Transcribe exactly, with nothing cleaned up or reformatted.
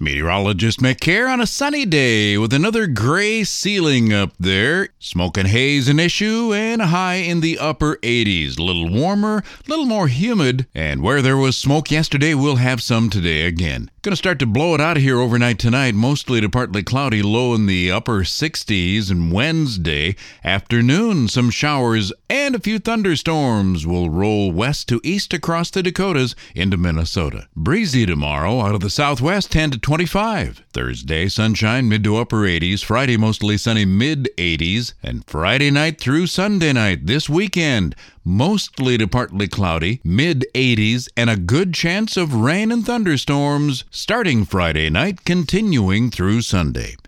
Meteorologist McCare on a sunny day with another gray ceiling up there. Smoke and haze an issue and a high in the upper eighties. A little warmer, a little more humid, and where there was smoke yesterday, we'll have some today again. Going to start to blow it out of here overnight tonight, mostly to partly cloudy, low in the upper sixties, and Wednesday afternoon, some showers and a few thunderstorms will roll west to east across the Dakotas into Minnesota. Breezy tomorrow out of the southwest, ten to twenty-five. Thursday, sunshine, mid to upper eighties. Friday, mostly sunny, mid eighties. And Friday night through Sunday night this weekend, mostly to partly cloudy, mid eighties, and a good chance of rain and thunderstorms starting Friday night, continuing through Sunday.